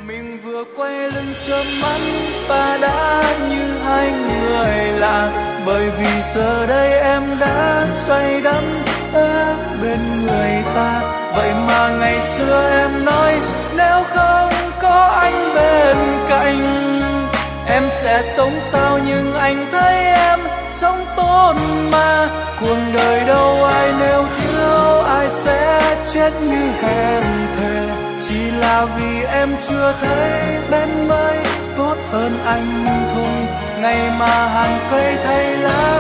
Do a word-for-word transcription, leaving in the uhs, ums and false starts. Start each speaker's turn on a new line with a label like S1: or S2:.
S1: Mình vừa quay lưng cho mắt và đã như hai người lạ, bởi vì giờ đây em đã say đắm ở bên người ta. Vậy mà ngày xưa em nói nếu không có anh bên cạnh em sẽ sống sao, nhưng anh thấy em sống tốt mà. Cuộc đời đâu ai nếu thiếu ai sẽ chết như hẹn thề, chỉ là vì em chưa thấy bên mới tốt hơn anh thôi. Ngày mà hàng cây thay lá